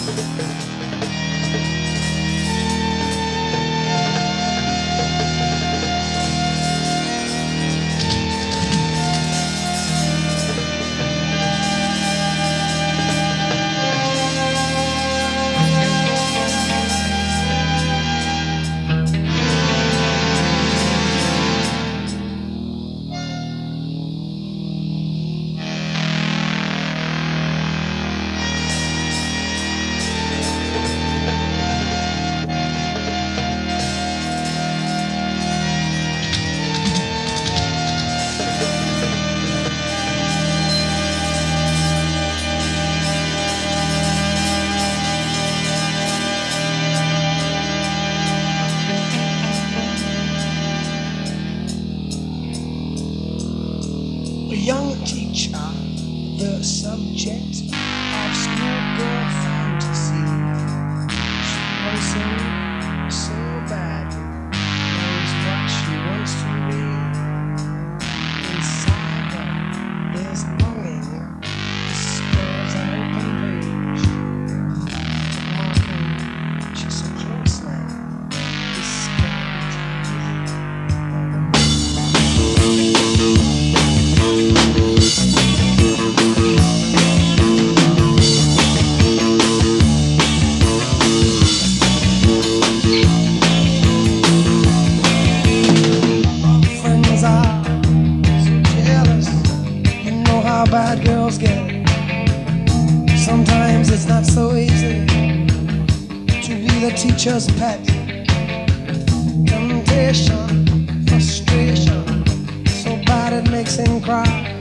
Young teacher, the subject of schoolgirl fantasy. She wants him so badly, knows what she wants to be. Inside her, there's longing. This girl's an open page. Marking, she's so close now. This can't be bad girls get. Sometimes it's not so easy to be the teacher's pet. Temptation, frustration, so bad it makes him cry.